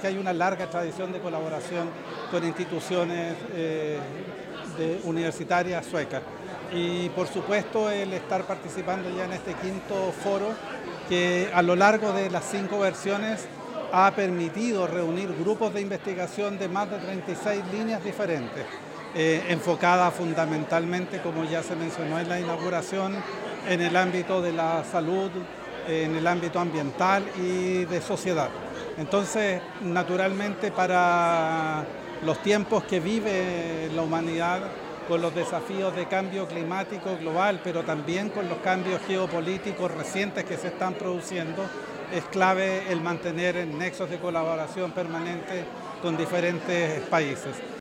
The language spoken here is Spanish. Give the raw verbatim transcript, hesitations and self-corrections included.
que hay una larga tradición de colaboración con instituciones eh, de universitarias suecas. Y por supuesto el estar participando ya en este quinto foro, que a lo largo de las cinco versiones ha permitido reunir grupos de investigación de más de treinta y seis líneas diferentes, eh, enfocadas fundamentalmente, como ya se mencionó en la inauguración, en el ámbito de la salud, en el ámbito ambiental y de sociedad. Entonces, naturalmente, para los tiempos que vive la humanidad, con los desafíos de cambio climático global, pero también con los cambios geopolíticos recientes que se están produciendo, es clave el mantener nexos de colaboración permanente con diferentes países.